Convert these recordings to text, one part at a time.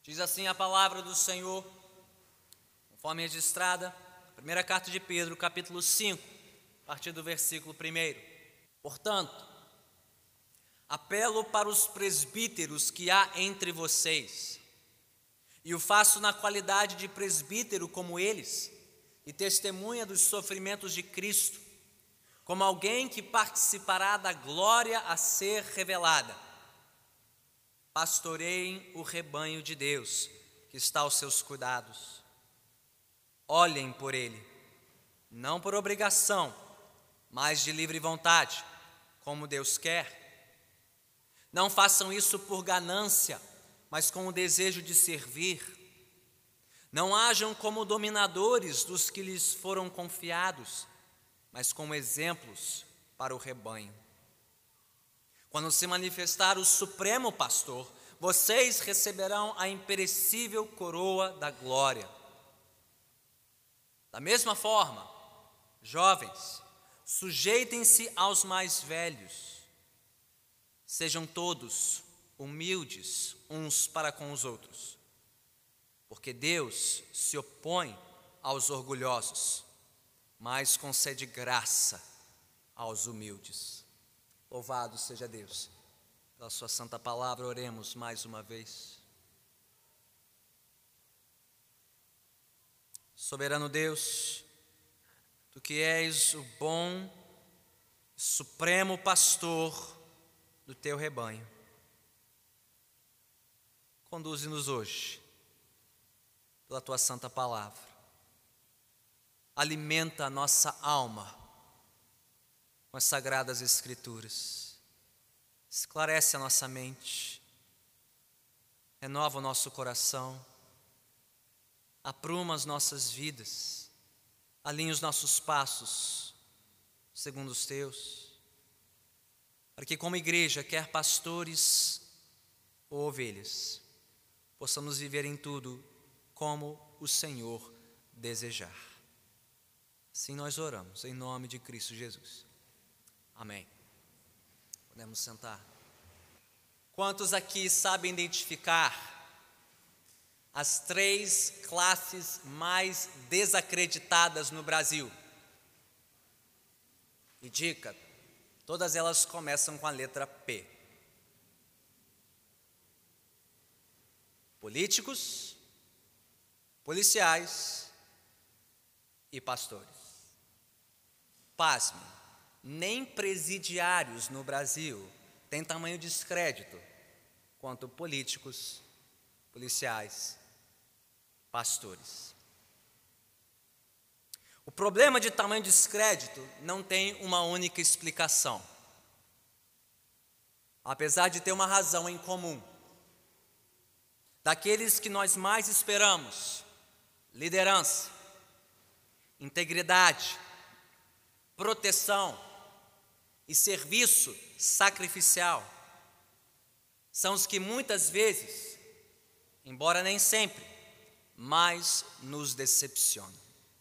Diz assim a palavra do Senhor, conforme registrada, primeira carta de Pedro, capítulo 5, a partir do versículo 1. Portanto, apelo para os presbíteros que há entre vocês, e o faço na qualidade de presbítero como eles, e testemunha dos sofrimentos de Cristo, como alguém que participará da glória a ser revelada. Pastoreiem o rebanho de Deus, que está aos seus cuidados. Olhem por ele, não por obrigação, mas de livre vontade, como Deus quer. Não façam isso por ganância, mas com o desejo de servir. Não hajam como dominadores dos que lhes foram confiados, mas como exemplos para o rebanho. Quando se manifestar o Supremo Pastor, vocês receberão a imperecível coroa da glória. Da mesma forma, jovens, sujeitem-se aos mais velhos. Sejam todos humildes uns para com os outros, porque Deus se opõe aos orgulhosos, mas concede graça aos humildes. Louvado seja Deus. Pela sua santa palavra, oremos mais uma vez. Soberano Deus, Tu que és o bom, supremo pastor do Teu rebanho, conduze-nos hoje pela Tua santa palavra. Alimenta a nossa alma com as sagradas escrituras, esclarece a nossa mente, renova o nosso coração, apruma as nossas vidas, alinha os nossos passos segundo os Teus, para que como igreja, quer pastores ou ovelhas, possamos viver em tudo como o Senhor desejar. Assim nós oramos, em nome de Cristo Jesus. Amém. Podemos sentar. Quantos aqui sabem identificar as 3 classes mais desacreditadas no Brasil? E dica, todas elas começam com a letra P. Políticos, policiais e pastores. Pasme, nem presidiários no Brasil têm tamanho de descrédito quanto políticos, policiais, pastores. O problema de tamanho de descrédito não tem uma única explicação, apesar de ter uma razão em comum. Daqueles que nós mais esperamos: liderança, integridade, proteção e serviço sacrificial, são os que muitas vezes, embora nem sempre, mais nos decepcionam.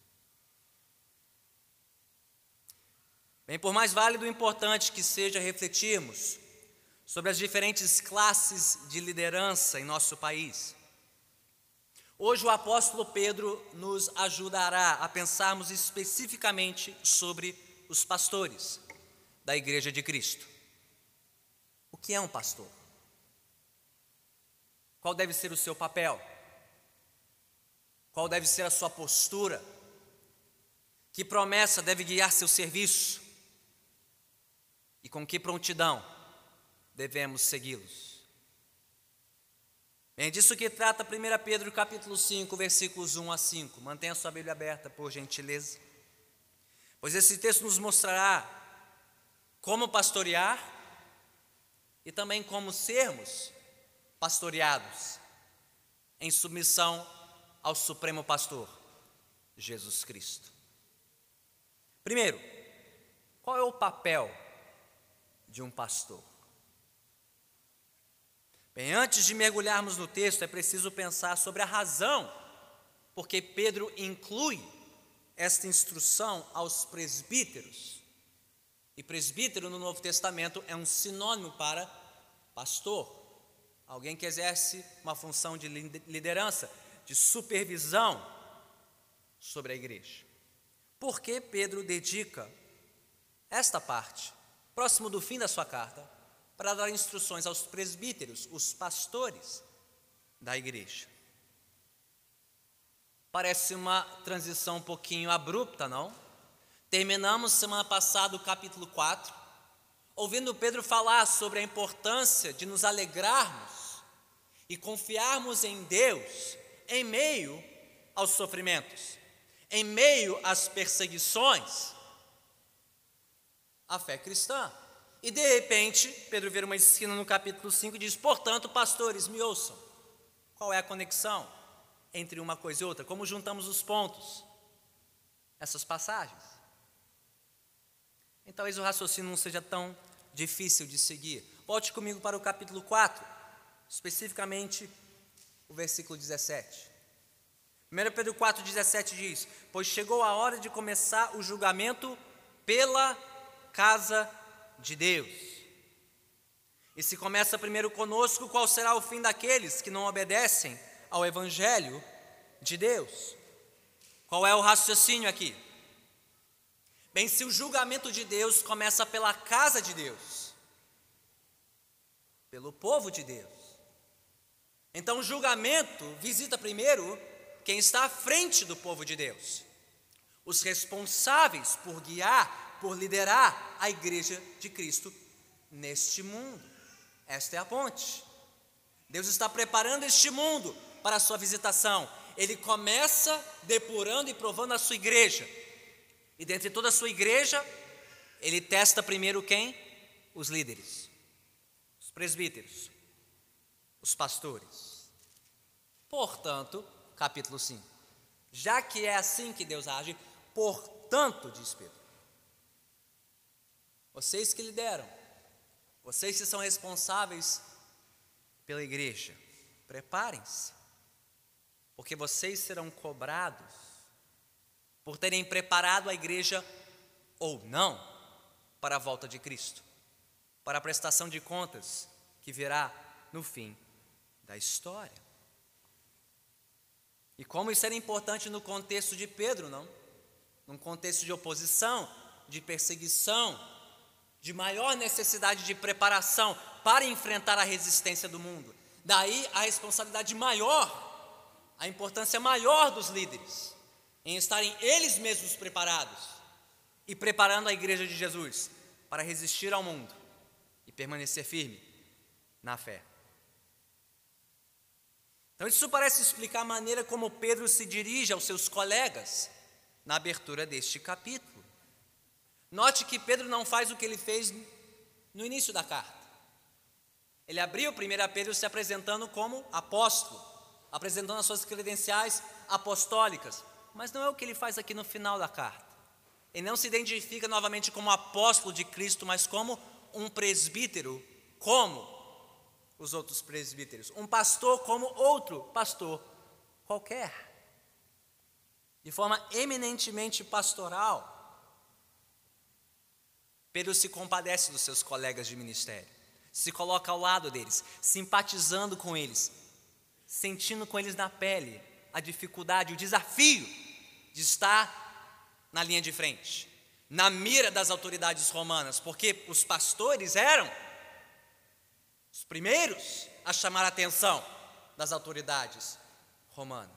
Bem, por mais válido e importante que seja refletirmos sobre as diferentes classes de liderança em nosso país, hoje o apóstolo Pedro nos ajudará a pensarmos especificamente sobre os pastores da Igreja de Cristo. O que é um pastor? Qual deve ser o seu papel? Qual deve ser a sua postura? Que promessa deve guiar seu serviço? E com que prontidão devemos segui-los? É disso que trata 1 Pedro capítulo 5, versículos 1 a 5. Mantenha sua Bíblia aberta, por gentileza. Pois esse texto nos mostrará como pastorear e também como sermos pastoreados em submissão ao Supremo Pastor, Jesus Cristo. Primeiro, qual é o papel de um pastor? Bem, antes de mergulharmos no texto, é preciso pensar sobre a razão por que Pedro inclui esta instrução aos presbíteros. E presbítero no Novo Testamento é um sinônimo para pastor. alguém que exerce uma função de liderança, de supervisão sobre a igreja. Por que Pedro dedica esta parte, próximo do fim da sua carta, para dar instruções aos presbíteros, os pastores da igreja? Parece uma transição um pouquinho abrupta, não? Terminamos semana passada o capítulo 4, ouvindo Pedro falar sobre a importância de nos alegrarmos e confiarmos em Deus em meio aos sofrimentos, em meio às perseguições, a fé cristã. E de repente, Pedro vira uma esquina no capítulo 5 e diz: portanto, pastores, me ouçam. Qual é a conexão entre uma coisa e outra? Como juntamos os pontos? Essas passagens. Então, talvez o raciocínio não seja tão difícil de seguir. Volte comigo para o capítulo 4, especificamente o versículo 17. 1 Pedro 4,17 diz: pois chegou a hora de começar o julgamento pela casa de Deus. E se começa primeiro conosco, qual será o fim daqueles que não obedecem ao Evangelho de Deus? Qual é o raciocínio aqui? Bem, se o julgamento de Deus começa pela casa de Deus, pelo povo de Deus, então o julgamento visita primeiro quem está à frente do povo de Deus, os responsáveis por guiar, por liderar a igreja de Cristo neste mundo. Esta é a ponte. Deus está preparando este mundo para a sua visitação. Ele começa depurando e provando a sua igreja. E dentre toda a sua igreja, ele testa primeiro quem? Os líderes, os presbíteros, os pastores. Portanto, capítulo 5, já que é assim que Deus age, portanto, diz Pedro, vocês que lideram, vocês que são responsáveis pela igreja, preparem-se, porque vocês serão cobrados por terem preparado a igreja ou não para a volta de Cristo, para a prestação de contas que virá no fim da história. E como isso era importante no contexto de Pedro, não? Num contexto de oposição, de perseguição, de maior necessidade de preparação para enfrentar a resistência do mundo. Daí a responsabilidade maior, a importância maior dos líderes, em estarem eles mesmos preparados e preparando a igreja de Jesus para resistir ao mundo e permanecer firme na fé. Então isso parece explicar a maneira como Pedro se dirige aos seus colegas na abertura deste capítulo. Note que Pedro não faz o que ele fez no início da carta. Ele abriu 1 Pedro se apresentando como apóstolo, apresentando as suas credenciais apostólicas, mas não é o que ele faz aqui no final da carta. Ele não se identifica novamente como apóstolo de Cristo, mas como um presbítero, como os outros presbíteros, um pastor como outro pastor qualquer, de forma eminentemente pastoral. Pedro se compadece dos seus colegas de ministério, se coloca ao lado deles, simpatizando com eles, sentindo com eles na pele a dificuldade, o desafio de estar na linha de frente, na mira das autoridades romanas, porque os pastores eram os primeiros a chamar a atenção das autoridades romanas.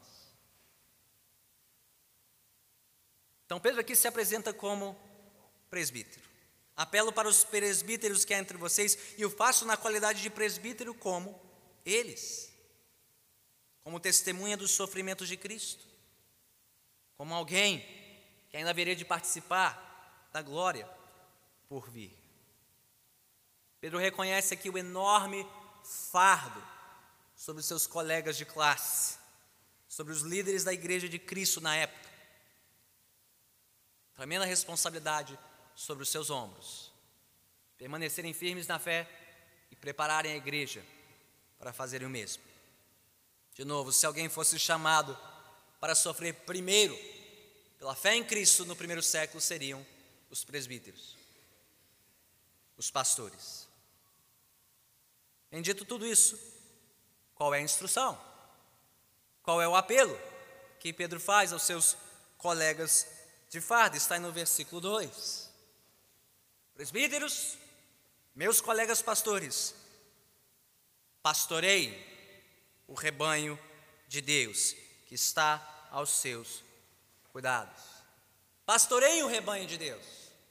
Então Pedro aqui se apresenta como presbítero. Apelo para os presbíteros que há entre vocês, e o faço na qualidade de presbítero como eles, como testemunha dos sofrimentos de Cristo, como alguém que ainda haveria de participar da glória por vir. Pedro reconhece aqui o enorme fardo sobre os seus colegas de classe, sobre os líderes da igreja de Cristo na época. Tremenda responsabilidade sobre os seus ombros, permanecerem firmes na fé e prepararem a igreja para fazerem o mesmo. De novo, se alguém fosse chamado para sofrer primeiro pela fé em Cristo no primeiro século, seriam os presbíteros, os pastores. Bem, dito tudo isso, Qual é a instrução? Qual é o apelo que Pedro faz aos seus colegas de farda? Está aí no versículo 2. Presbíteros, meus colegas pastores, pastoreiem o rebanho de Deus que está aos seus cuidados. Pastoreiem o rebanho de Deus.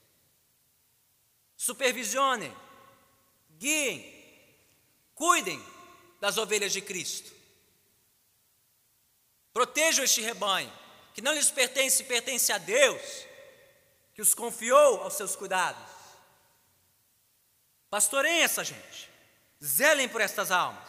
Supervisionem, guiem, cuidem das ovelhas de Cristo. Protejam este rebanho, que não lhes pertence, pertence a Deus, que os confiou aos seus cuidados. Pastoreiem essa gente, zelem por estas almas.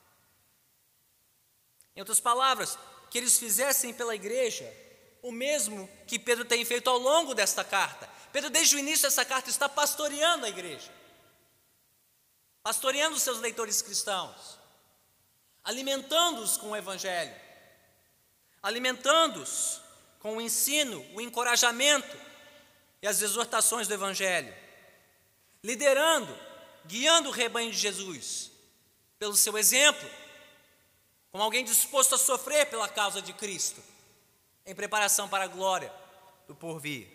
Em outras palavras, que eles fizessem pela igreja o mesmo que Pedro tem feito ao longo desta carta. Pedro, desde o início dessa carta, está pastoreando a igreja, pastoreando os seus leitores cristãos, alimentando-os com o evangelho, alimentando-os com o ensino, o encorajamento e as exortações do evangelho, liderando, guiando o rebanho de Jesus pelo seu exemplo, como alguém disposto a sofrer pela causa de Cristo, em preparação para a glória do porvir.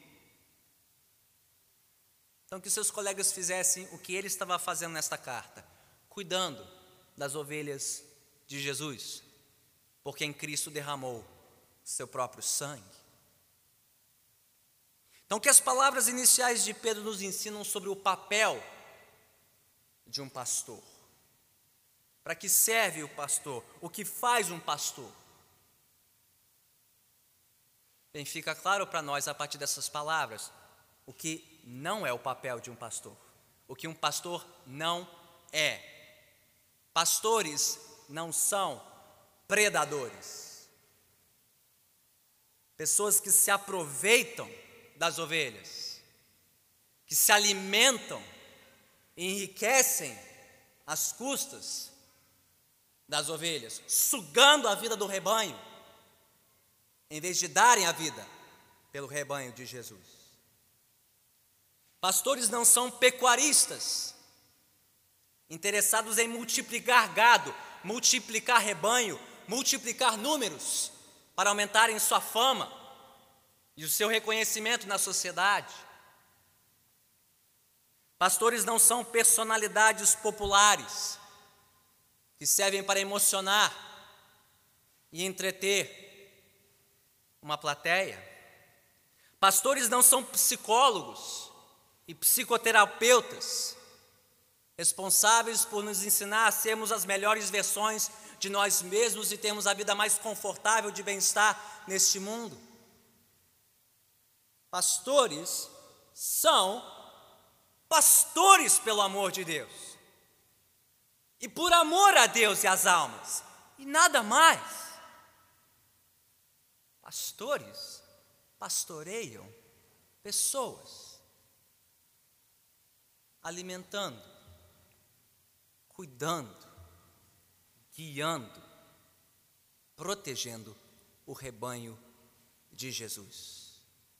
Então, que seus colegas fizessem o que ele estava fazendo nesta carta, cuidando das ovelhas de Jesus, porque em Cristo derramou seu próprio sangue. Então, que as palavras iniciais de Pedro nos ensinam sobre o papel de um pastor. Para que serve o pastor? O que faz um pastor? Bem, fica claro para nós, a partir dessas palavras, o que não é o papel de um pastor. O que um pastor não é. Pastores não são predadores. Pessoas que se aproveitam das ovelhas, que se alimentam e enriquecem às custas das ovelhas, sugando a vida do rebanho, em vez de darem a vida pelo rebanho de Jesus. Pastores não são pecuaristas, interessados em multiplicar gado, multiplicar rebanho, multiplicar números, para aumentarem sua fama e o seu reconhecimento na sociedade. Pastores não são personalidades populares, que servem para emocionar e entreter uma plateia. Pastores não são psicólogos e psicoterapeutas, responsáveis por nos ensinar a sermos as melhores versões de nós mesmos e termos a vida mais confortável de bem-estar neste mundo. Pastores são pastores pelo amor de Deus e por amor a Deus e às almas, e nada mais. Pastores pastoreiam pessoas, alimentando, cuidando, guiando, protegendo o rebanho de Jesus.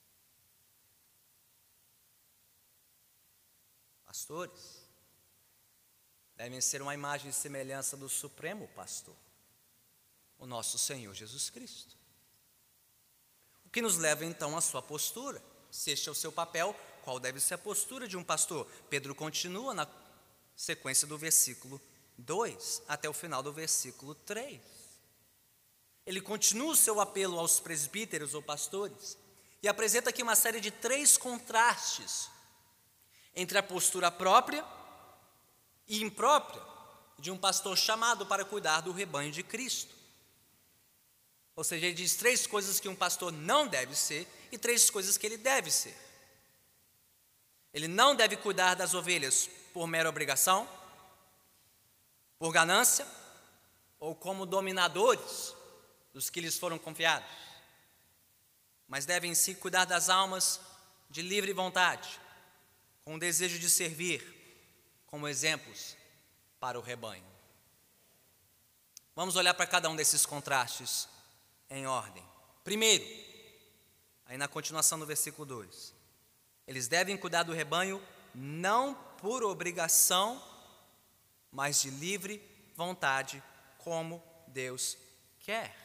Pastores devem ser uma imagem e semelhança do Supremo Pastor, o nosso Senhor Jesus Cristo. O que nos leva então à sua postura. Se este é o seu papel, qual deve ser a postura de um pastor? Pedro continua na sequência do versículo 2 até o final do versículo 3. Ele continua o seu apelo aos presbíteros ou pastores e apresenta aqui uma série de 3 contrastes entre a postura própria e imprópria de um pastor chamado para cuidar do rebanho de Cristo. Ou seja, ele diz 3 coisas que um pastor não deve ser e 3 coisas que ele deve ser. Ele não deve cuidar das ovelhas por mera obrigação, por ganância ou como dominadores dos que lhes foram confiados, mas deve em si cuidar das almas de livre vontade, com o desejo de servir como exemplos para o rebanho. Vamos olhar para cada um desses contrastes em ordem. Primeiro, aí na continuação do versículo 2, eles devem cuidar do rebanho não por obrigação, mas de livre vontade, como Deus quer.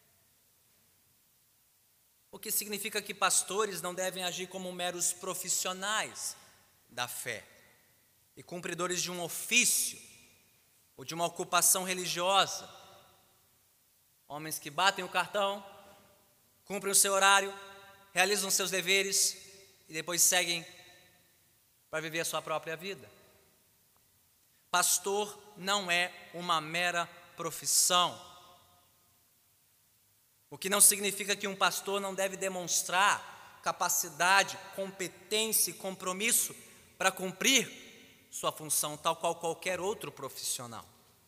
O que significa que pastores não devem agir como meros profissionais da fé e cumpridores de um ofício ou de uma ocupação religiosa. Homens que batem o cartão, cumprem o seu horário, realizam seus deveres e depois seguem para viver a sua própria vida. Pastor não é uma mera profissão, o que não significa que um pastor não deve demonstrar capacidade, competência e compromisso para cumprir sua função, tal qual qualquer outro profissional.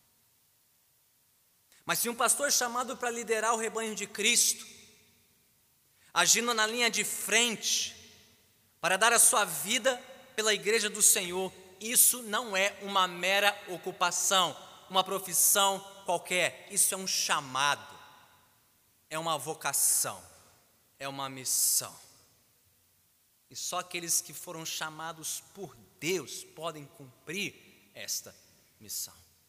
Mas se um pastor é chamado para liderar o rebanho de Cristo, agindo na linha de frente, para dar a sua vida pela igreja do Senhor, isso não é uma mera ocupação, uma profissão qualquer, isso é um chamado, é uma vocação, é uma missão. E só aqueles que foram chamados por Deus podem cumprir esta missão.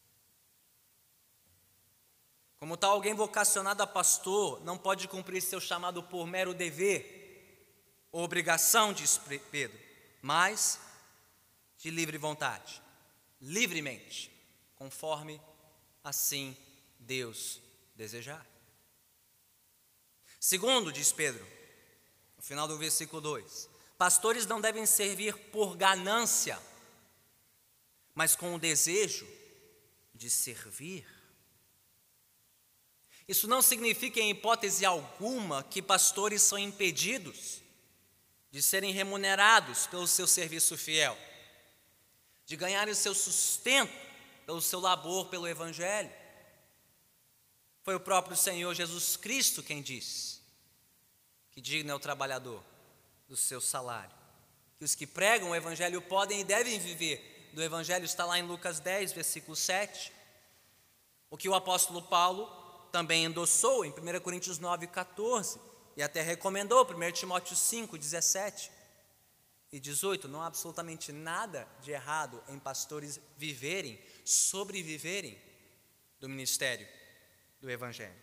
Como tal, alguém vocacionado a pastor não pode cumprir seu chamado por mero dever ou obrigação, diz Pedro, mas de livre vontade, livremente, conforme assim Deus desejar. Segundo, diz Pedro, no final do versículo 2, pastores não devem servir por ganância, mas com o desejo de servir. Isso não significa, em hipótese alguma, que pastores são impedidos de serem remunerados pelo seu serviço fiel, de ganharem o seu sustento pelo seu labor pelo Evangelho. Foi o próprio Senhor Jesus Cristo quem disse que digno é o trabalhador do seu salário, que os que pregam o Evangelho podem e devem viver do Evangelho, está lá em Lucas 10, versículo 7, o que o apóstolo Paulo também endossou em 1 Coríntios 9, 14, e até recomendou 1 Timóteo 5, 17 e 18, não há absolutamente nada de errado em pastores sobreviverem do ministério do Evangelho.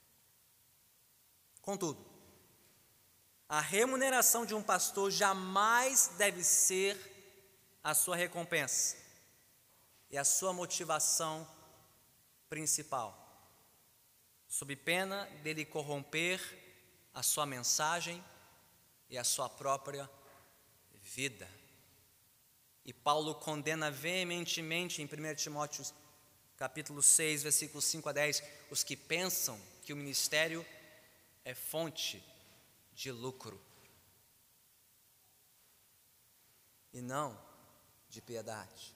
Contudo, a remuneração de um pastor jamais deve ser a sua recompensa e a sua motivação principal, sob pena dele corromper a sua mensagem e a sua própria vida. E Paulo condena veementemente em 1 Timóteo capítulo 6, versículos 5 a 10, os que pensam que o ministério é fonte de lucro e não de piedade.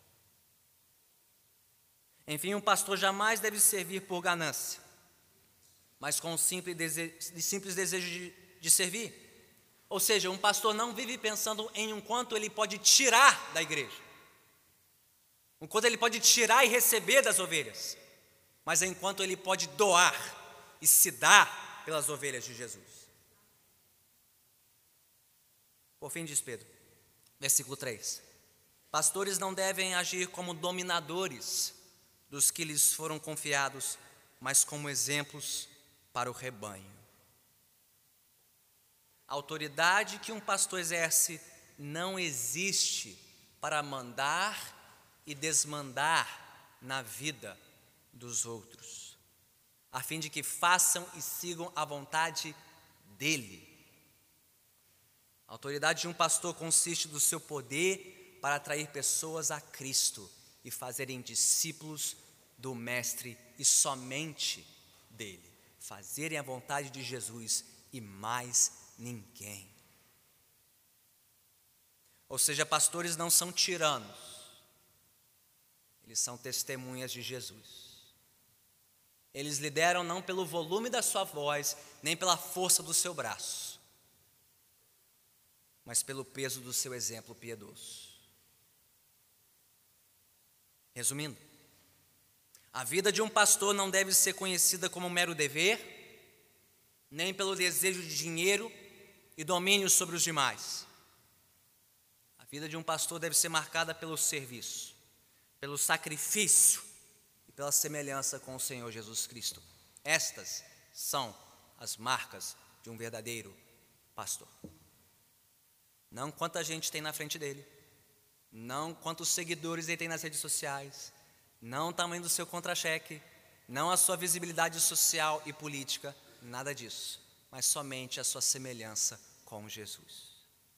Enfim, um pastor jamais deve servir por ganância, mas com o simples desejo de servir. Ou seja, um pastor não vive pensando em um quanto ele pode tirar da igreja, um quanto ele pode tirar e receber das ovelhas, mas enquanto ele pode doar e se dar pelas ovelhas de Jesus. Por fim, diz Pedro, versículo 3, pastores não devem agir como dominadores dos que lhes foram confiados, mas como exemplos para o rebanho. A autoridade que um pastor exerce não existe para mandar e desmandar na vida dos outros, a fim de que façam e sigam a vontade dele. A autoridade de um pastor consiste do seu poder para atrair pessoas a Cristo e fazerem discípulos do Mestre e somente dele, fazerem a vontade de Jesus e mais ninguém. Ou seja, pastores não são tiranos, eles são testemunhas de Jesus. Eles lideram não pelo volume da sua voz, nem pela força do seu braço, mas pelo peso do seu exemplo piedoso. Resumindo, a vida de um pastor não deve ser conhecida como um mero dever, nem pelo desejo de dinheiro e domínio sobre os demais. A vida de um pastor deve ser marcada pelo serviço, pelo sacrifício e pela semelhança com o Senhor Jesus Cristo. Estas são as marcas de um verdadeiro pastor. Não quanta gente tem na frente dele, não quantos seguidores ele tem nas redes sociais, não o tamanho do seu contra-cheque, não a sua visibilidade social e política, nada disso, mas somente a sua semelhança com Jesus.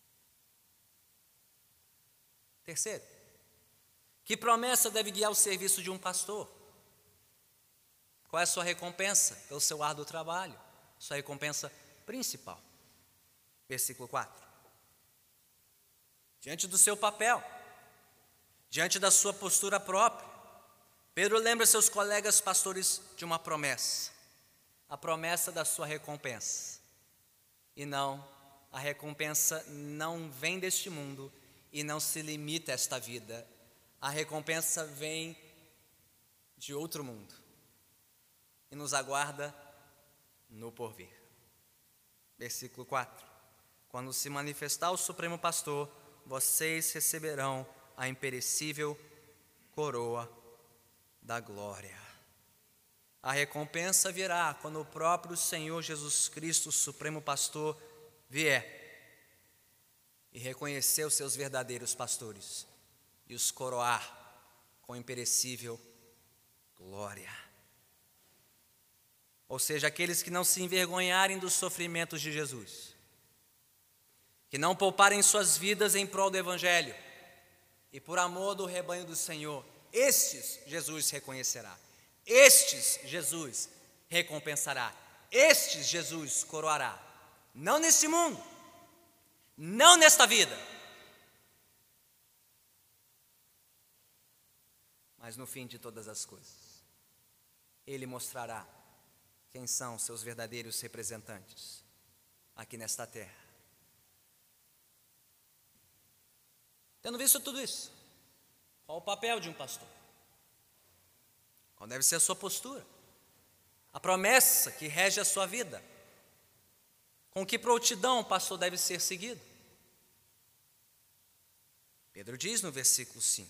Terceiro, que promessa deve guiar o serviço de um pastor? Qual é a sua recompensa pelo seu árduo trabalho? Sua recompensa principal. Versículo 4. Diante do seu papel, diante da sua postura própria, Pedro lembra seus colegas pastores de uma promessa, a promessa da sua recompensa. E não, a recompensa não vem deste mundo e não se limita a esta vida. A recompensa vem de outro mundo e nos aguarda no porvir. Versículo 4. Quando se manifestar o Supremo Pastor, vocês receberão a imperecível coroa da glória. A recompensa virá quando o próprio Senhor Jesus Cristo, o Supremo Pastor, vier e reconhecer os seus verdadeiros pastores e os coroar com imperecível glória. Ou seja, aqueles que não se envergonharem dos sofrimentos de Jesus, que não pouparem suas vidas em prol do Evangelho e por amor do rebanho do Senhor, estes Jesus reconhecerá, estes Jesus recompensará, estes Jesus coroará, não neste mundo, não nesta vida, mas no fim de todas as coisas. Ele mostrará quem são seus verdadeiros representantes aqui nesta terra. Tendo visto tudo isso, qual o papel de um pastor? Qual deve ser a sua postura? A promessa que rege a sua vida? Com que prontidão o pastor deve ser seguido? Pedro diz no versículo 5.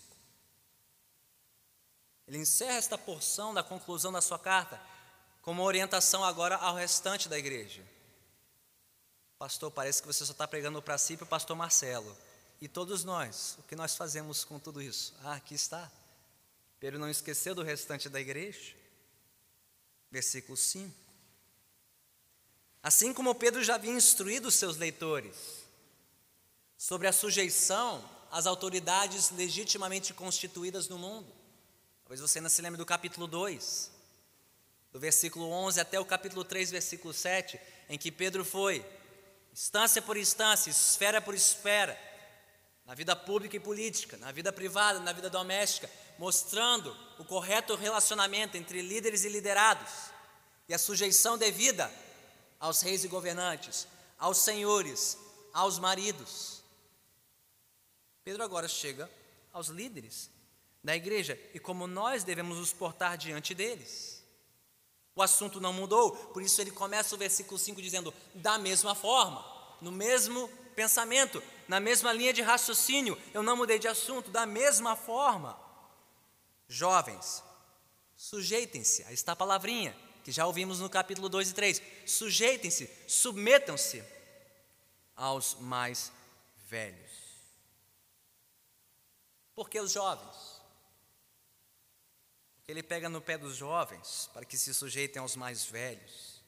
Ele encerra esta porção da conclusão da sua carta com uma orientação agora ao restante da igreja. Pastor, parece que você só está pregando para si e para o pastor Marcelo. E todos nós, o que nós fazemos com tudo isso? Aqui está. Pedro não esqueceu do restante da igreja. Versículo 5. Assim como Pedro já havia instruído os seus leitores sobre a sujeição às autoridades legitimamente constituídas no mundo. Talvez você ainda se lembre do capítulo 2, do versículo 11 até o capítulo 3, versículo 7, em que Pedro foi, instância por instância, esfera por esfera, na vida pública e política, na vida privada, na vida doméstica, mostrando o correto relacionamento entre líderes e liderados, e a sujeição devida aos reis e governantes, aos senhores, aos maridos. Pedro agora chega aos líderes da igreja e como nós devemos nos portar diante deles. O assunto não mudou, por isso ele começa o versículo 5 dizendo, da mesma forma, no mesmo pensamento, na mesma linha de raciocínio, eu não mudei de assunto, da mesma forma. Jovens, sujeitem-se a esta palavrinha, que já ouvimos no capítulo 2 e 3, sujeitem-se, submetam-se aos mais velhos. Por que os jovens? Porque ele pega no pé dos jovens para que se sujeitem aos mais velhos.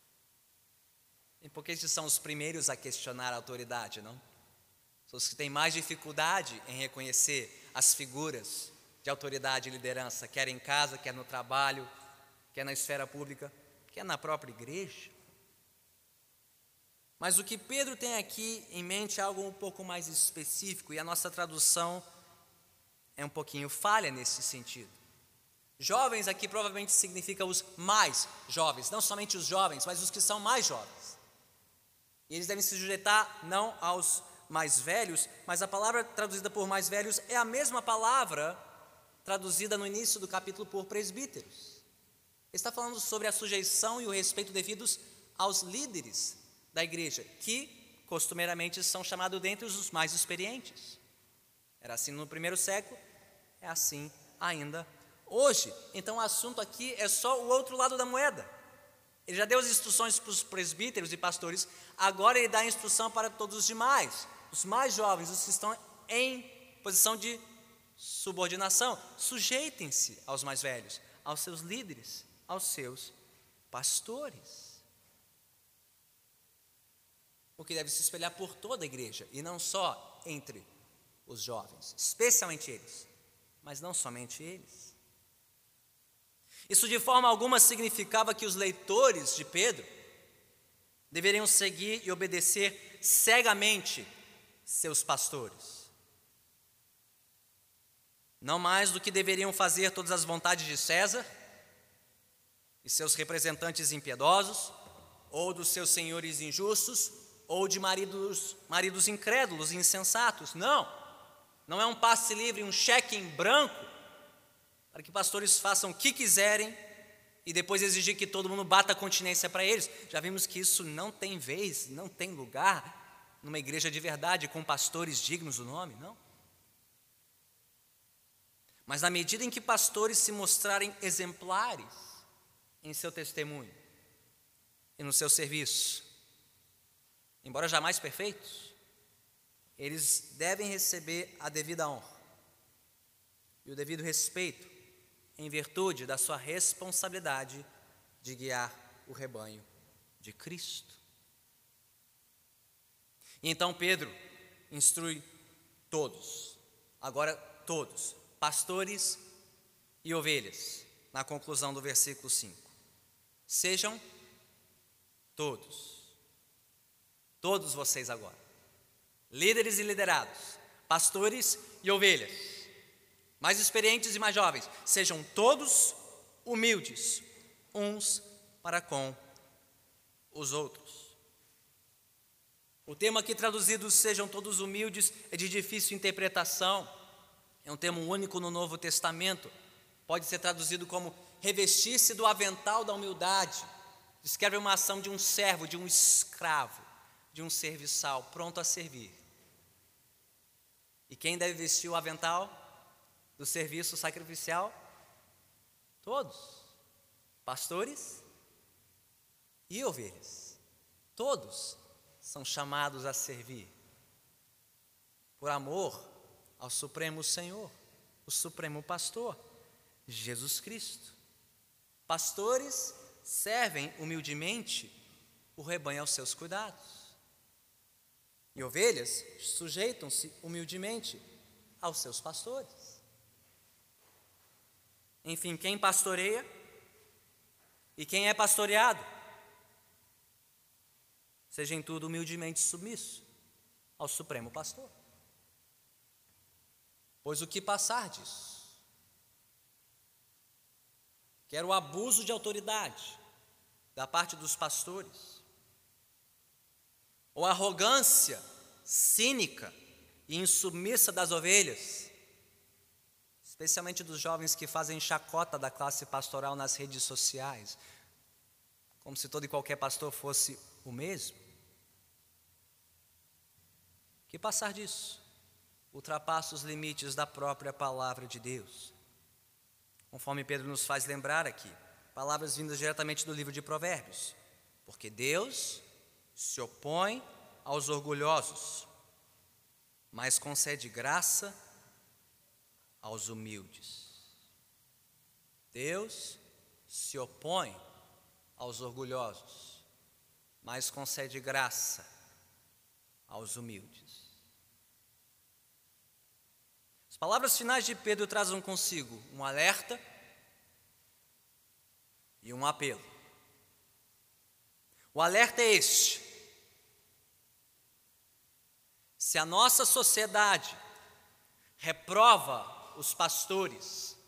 E porque esses são os primeiros a questionar a autoridade, não? São os que têm mais dificuldade em reconhecer as figuras de autoridade e liderança, quer em casa, quer no trabalho, quer na esfera pública, quer na própria igreja. Mas o que Pedro tem aqui em mente é algo um pouco mais específico, e a nossa tradução é um pouquinho falha nesse sentido. Jovens aqui provavelmente significa os mais jovens, não somente os jovens, mas os que são mais jovens. E eles devem se sujeitar não aos mais velhos, mas a palavra traduzida por mais velhos é a mesma palavra traduzida no início do capítulo por presbíteros. Ele está falando sobre a sujeição e o respeito devidos aos líderes da igreja, que costumeiramente são chamados dentre os mais experientes. Era assim no primeiro século, é assim ainda hoje. Então o assunto aqui é só o outro lado da moeda. Ele já deu as instruções para os presbíteros e pastores, agora ele dá a instrução para todos os demais, os mais jovens, os que estão em posição de subordinação. Sujeitem-se aos mais velhos, aos seus líderes, aos seus pastores. Porque deve se espelhar por toda a igreja, e não só entre os jovens, especialmente eles, mas não somente eles. Isso de forma alguma significava que os leitores de Pedro deveriam seguir e obedecer cegamente seus pastores. Não mais do que deveriam fazer todas as vontades de César e seus representantes impiedosos, ou dos seus senhores injustos, ou de maridos incrédulos e insensatos. Não é um passe livre, um cheque em branco, para que pastores façam o que quiserem e depois exigir que todo mundo bata continência para eles. Já vimos que isso não tem vez, não tem lugar numa igreja de verdade, com pastores dignos do nome, não. Mas na medida em que pastores se mostrarem exemplares em seu testemunho e no seu serviço, embora jamais perfeitos, eles devem receber a devida honra e o devido respeito em virtude da sua responsabilidade de guiar o rebanho de Cristo. E então Pedro instrui todos, agora todos, pastores e ovelhas, na conclusão do versículo 5. Sejam todos vocês agora, líderes e liderados, pastores e ovelhas, mais experientes e mais jovens, sejam todos humildes, uns para com os outros. O termo aqui traduzido, sejam todos humildes, é de difícil interpretação, é um termo único no Novo Testamento, pode ser traduzido como revestir-se do avental da humildade, descreve uma ação de um servo, de um escravo, de um serviçal, pronto a servir. E quem deve vestir o avental do serviço sacrificial? Todos, pastores e ovelhas, todos são chamados a servir, por amor ao Supremo Senhor, o Supremo Pastor, Jesus Cristo. Pastores servem humildemente o rebanho aos seus cuidados, e ovelhas sujeitam-se humildemente aos seus pastores. Enfim, quem pastoreia e quem é pastoreado, seja em tudo humildemente submisso ao Supremo Pastor. Pois o que passar disso? Quer o abuso de autoridade da parte dos pastores, ou a arrogância cínica e insubmissa das ovelhas, especialmente dos jovens que fazem chacota da classe pastoral nas redes sociais, como se todo e qualquer pastor fosse o mesmo. Que passar disso ultrapassa os limites da própria palavra de Deus, conforme Pedro nos faz lembrar aqui, palavras vindas diretamente do livro de Provérbios, porque Deus se opõe aos orgulhosos, mas concede graça aos humildes. Deus se opõe aos orgulhosos, mas concede graça aos humildes. As palavras finais de Pedro trazem consigo um alerta e um apelo. O alerta é este: se a nossa sociedade reprova os pastores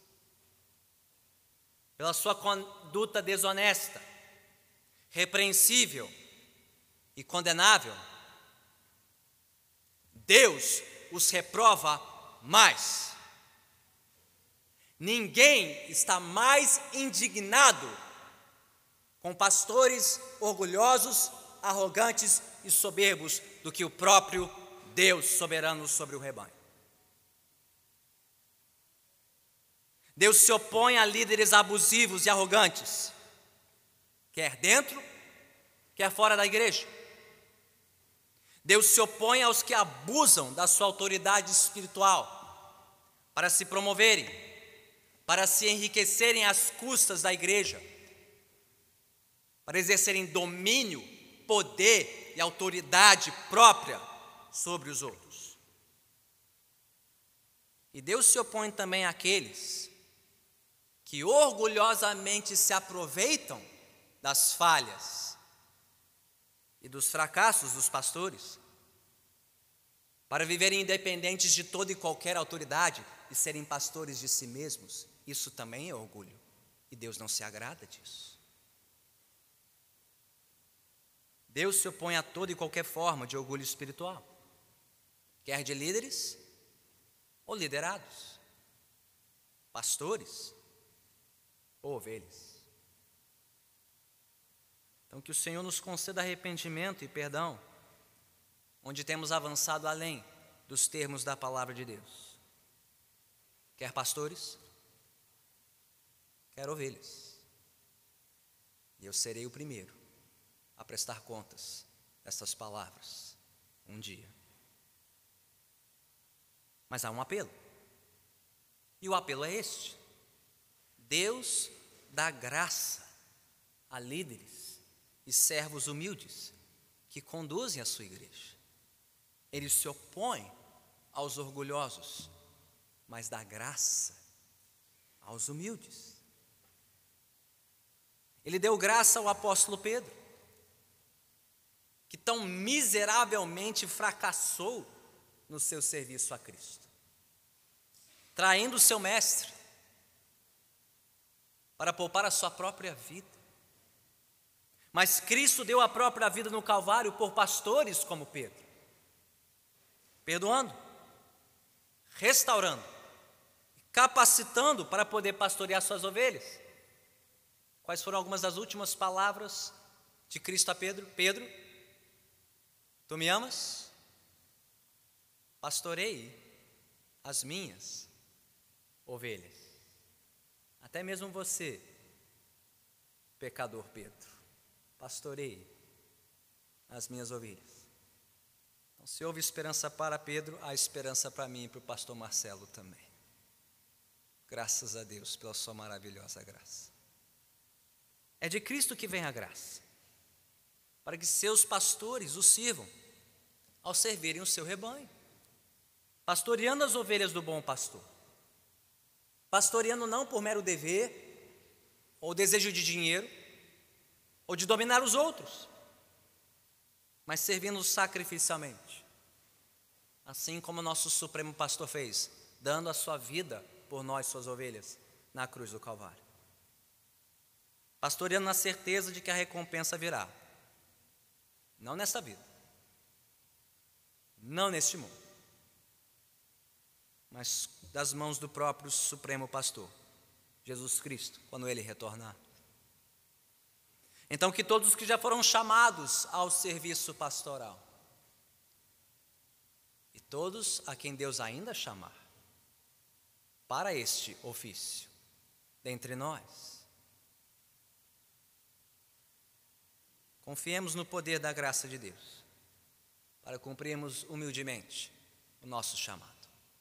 pela sua conduta desonesta, repreensível e condenável, Deus os reprova mais. Ninguém está mais indignado com pastores orgulhosos, arrogantes e soberbos do que o próprio Deus soberano sobre o rebanho. Deus se opõe a líderes abusivos e arrogantes, quer dentro, quer fora da igreja. Deus se opõe aos que abusam da sua autoridade espiritual para se promoverem, para se enriquecerem às custas da igreja, para exercerem domínio, poder e autoridade própria sobre os outros. E Deus se opõe também àqueles que orgulhosamente se aproveitam das falhas e dos fracassos dos pastores, para viverem independentes de toda e qualquer autoridade e serem pastores de si mesmos. Isso também é orgulho, e Deus não se agrada disso. Deus se opõe a toda e qualquer forma de orgulho espiritual, quer de líderes ou liderados, pastores ou ovelhas. Então, que o Senhor nos conceda arrependimento e perdão, onde temos avançado além dos termos da palavra de Deus, quer pastores, quer ovelhas. E eu serei o primeiro a prestar contas dessas palavras um dia. Mas há um apelo, e o apelo é este: Deus dá graça a líderes e servos humildes que conduzem a sua igreja. Ele se opõe aos orgulhosos, mas dá graça aos humildes. Ele deu graça ao apóstolo Pedro, que tão miseravelmente fracassou no seu serviço a Cristo, traindo o seu mestre para poupar a sua própria vida. Mas Cristo deu a própria vida no Calvário por pastores como Pedro, perdoando, restaurando, capacitando para poder pastorear suas ovelhas. Quais foram algumas das últimas palavras de Cristo a Pedro? Pedro, tu me amas? Pastorei as minhas ovelhas. Até mesmo você, pecador Pedro, pastorei as minhas ovelhas. Então, se houve esperança para Pedro, há esperança para mim e para o pastor Marcelo também. Graças a Deus pela sua maravilhosa graça. É de Cristo que vem a graça, para que seus pastores o sirvam ao servirem o seu rebanho, pastoreando as ovelhas do bom pastor, pastoreando não por mero dever, ou desejo de dinheiro, ou de dominar os outros, mas servindo sacrificialmente, assim como o nosso Supremo Pastor fez, dando a sua vida por nós, suas ovelhas, na cruz do Calvário. Pastoreando na certeza de que a recompensa virá, não nesta vida, não neste mundo, mas das mãos do próprio Supremo Pastor, Jesus Cristo, quando Ele retornar. Então, que todos os que já foram chamados ao serviço pastoral, e todos a quem Deus ainda chamar para este ofício, dentre nós, confiemos no poder da graça de Deus, para cumprirmos humildemente o nosso chamado.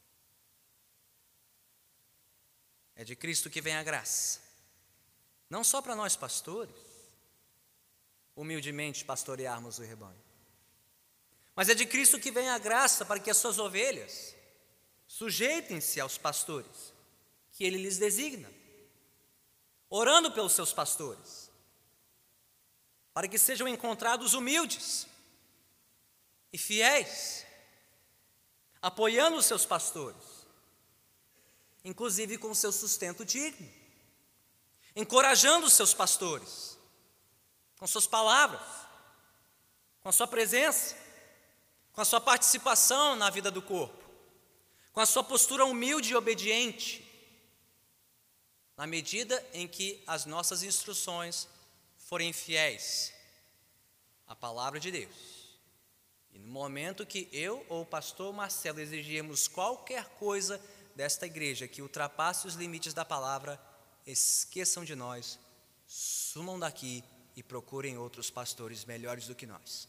É de Cristo que vem a graça, não só para nós pastores, humildemente pastorearmos o rebanho, mas é de Cristo que vem a graça para que as suas ovelhas sujeitem-se aos pastores que Ele lhes designa, orando pelos seus pastores, para que sejam encontrados humildes e fiéis, apoiando os seus pastores, inclusive com o seu sustento digno, encorajando os seus pastores, com suas palavras, com a sua presença, com a sua participação na vida do corpo, com a sua postura humilde e obediente, na medida em que as nossas instruções forem fiéis à palavra de Deus. E no momento que eu ou o pastor Marcelo exigirmos qualquer coisa desta igreja que ultrapasse os limites da palavra, esqueçam de nós, sumam daqui e procurem outros pastores melhores do que nós.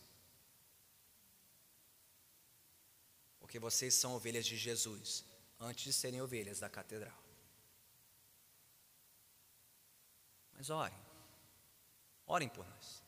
Porque vocês são ovelhas de Jesus, antes de serem ovelhas da catedral. Mas orem por nós.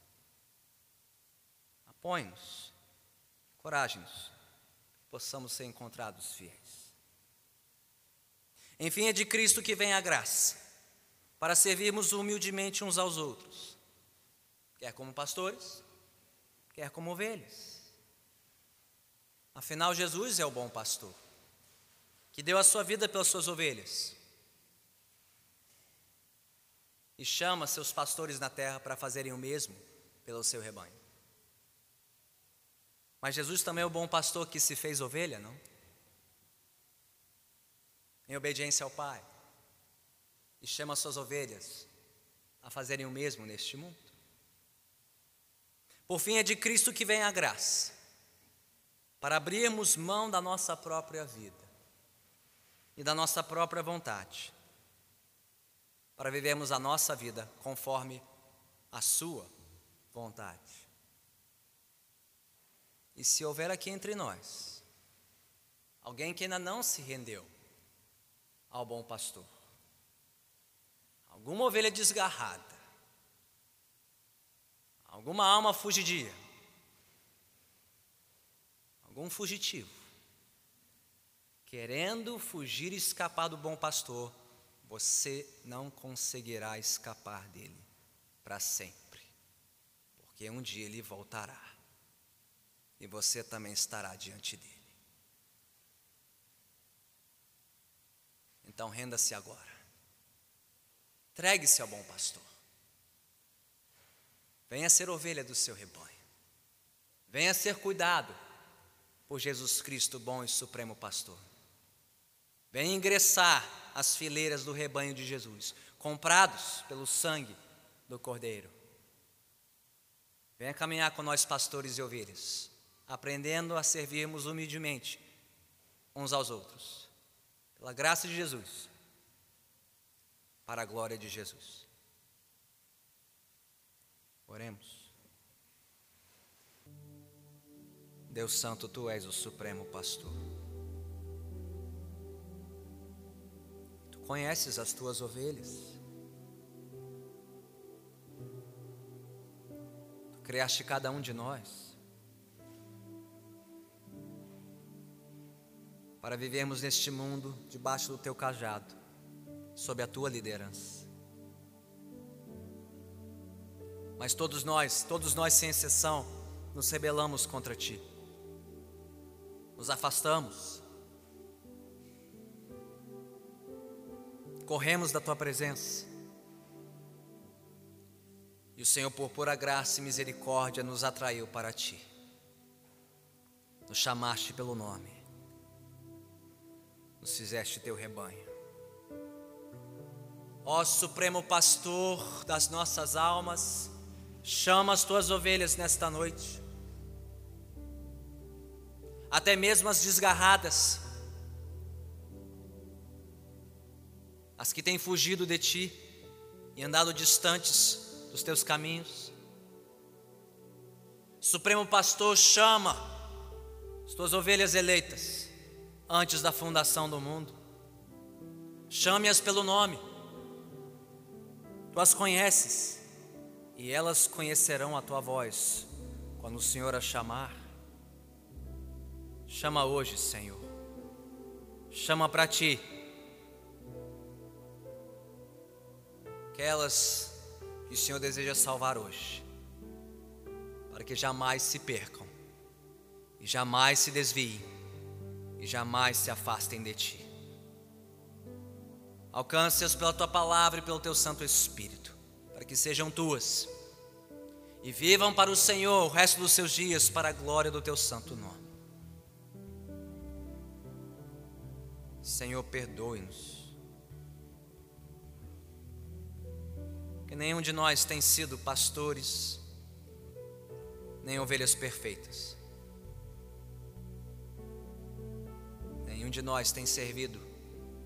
Apoiem-nos, encorajem-nos, que possamos ser encontrados fiéis. Enfim, é de Cristo que vem a graça, para servirmos humildemente uns aos outros, quer como pastores, quer como ovelhas. Afinal, Jesus é o bom pastor, que deu a sua vida pelas suas ovelhas, e chama seus pastores na terra para fazerem o mesmo pelo seu rebanho. Mas Jesus também é o bom pastor que se fez ovelha, não? Em obediência ao Pai, e chama suas ovelhas a fazerem o mesmo neste mundo. Por fim, é de Cristo que vem a graça, para abrirmos mão da nossa própria vida e da nossa própria vontade, para vivermos a nossa vida conforme a sua vontade. E se houver aqui entre nós alguém que ainda não se rendeu ao bom pastor, alguma ovelha desgarrada, alguma alma fugidia, algum fugitivo, querendo fugir e escapar do bom pastor, você não conseguirá escapar dele para sempre, porque um dia ele voltará e você também estará diante dele. Então renda-se agora, entregue-se ao bom pastor, venha ser ovelha do seu rebanho, venha ser cuidado por Jesus Cristo, bom e supremo pastor. Venha ingressar às fileiras do rebanho de Jesus, comprados pelo sangue do Cordeiro. Venha caminhar com nós, pastores e ovelhas, aprendendo a servirmos humildemente uns aos outros, pela graça de Jesus, para a glória de Jesus. Oremos. Deus Santo, Tu és o supremo pastor. Tu conheces as Tuas ovelhas. Tu criaste cada um de nós para vivermos neste mundo debaixo do Teu cajado, sob a Tua liderança. Mas todos nós sem exceção, nos rebelamos contra Ti. Nos afastamos, corremos da Tua presença, e o Senhor, por pura graça e misericórdia, nos atraiu para Ti, nos chamaste pelo nome, nos fizeste Teu rebanho. Ó Supremo Pastor das nossas almas, chama as Tuas ovelhas nesta noite, até mesmo as desgarradas, as que têm fugido de Ti e andado distantes dos Teus caminhos. Supremo Pastor, chama as Tuas ovelhas eleitas antes da fundação do mundo. Chame-as pelo nome. Tu as conheces e elas conhecerão a Tua voz quando o Senhor as chamar. Chama hoje, Senhor. Chama para Ti aquelas que o Senhor deseja salvar hoje, para que jamais se percam, e jamais se desviem, e jamais se afastem de Ti. Alcance-as pela Tua palavra e pelo Teu Santo Espírito, para que sejam Tuas, e vivam para o Senhor o resto dos seus dias, para a glória do Teu santo nome. Senhor, perdoe-nos, que nenhum de nós tem sido pastores, nem ovelhas perfeitas. Nenhum de nós tem servido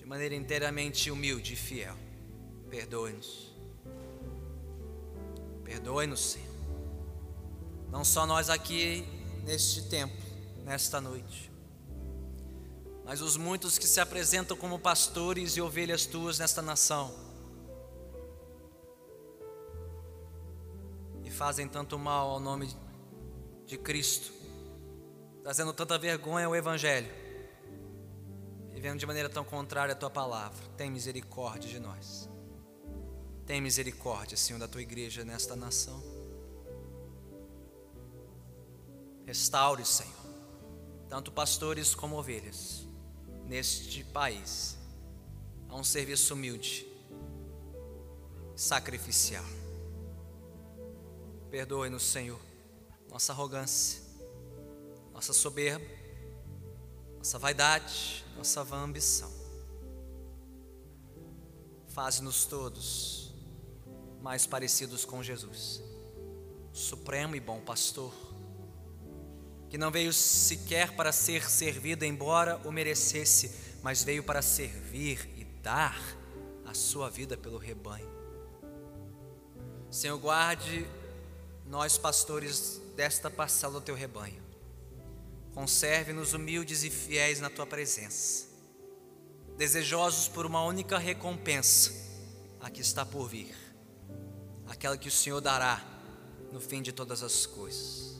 de maneira inteiramente humilde e fiel. Perdoe-nos. Perdoe-nos, Senhor. Não só nós aqui neste templo, nesta noite, mas os muitos que se apresentam como pastores e ovelhas tuas nesta nação e fazem tanto mal ao nome de Cristo, trazendo tanta vergonha ao Evangelho, vivendo de maneira tão contrária à tua palavra. Tem misericórdia de nós. Tem misericórdia, Senhor, da tua igreja nesta nação. Restaure, Senhor, tanto pastores como ovelhas neste país a um serviço humilde, sacrificial. Perdoe-nos, Senhor, nossa arrogância, nossa soberba, nossa vaidade, nossa vã ambição. Faz-nos todos mais parecidos com Jesus, supremo e bom pastor, que não veio sequer para ser servido, embora o merecesse, mas veio para servir e dar a sua vida pelo rebanho. Senhor, guarde nós pastores desta parcela do teu rebanho. Conserve-nos humildes e fiéis na tua presença, desejosos por uma única recompensa, a que está por vir, aquela que o Senhor dará no fim de todas as coisas.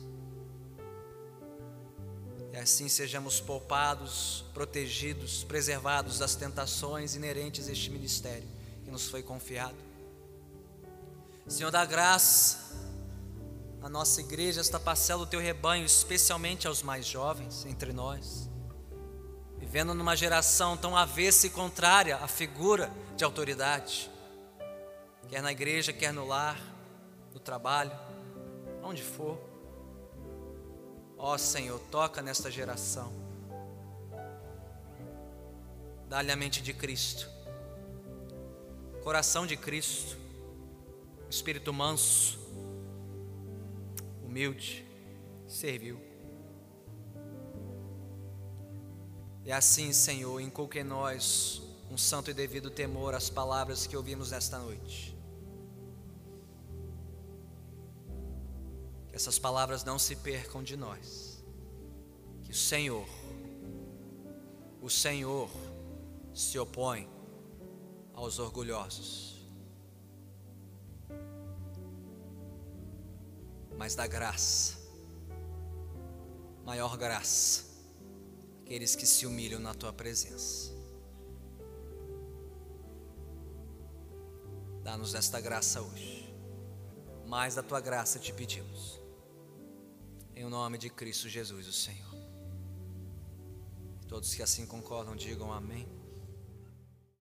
E assim sejamos poupados, protegidos, preservados das tentações inerentes a este ministério que nos foi confiado. Senhor, dá graça à nossa igreja, esta parcela do teu rebanho, especialmente aos mais jovens entre nós, vivendo numa geração tão avessa e contrária à figura de autoridade, quer na igreja, quer no lar, no trabalho, onde for. Ó Senhor, toca nesta geração, dá-lhe a mente de Cristo, coração de Cristo, espírito manso, humilde, servil. E assim, Senhor, inculque em nós um santo e devido temor às palavras que ouvimos nesta noite. Que essas palavras não se percam de nós. Que o Senhor se opõe aos orgulhosos, mas dá graça, maior graça, àqueles que se humilham na tua presença. Dá-nos esta graça hoje, mais da tua graça te pedimos, em nome de Cristo Jesus, o Senhor. Todos que assim concordam, digam amém.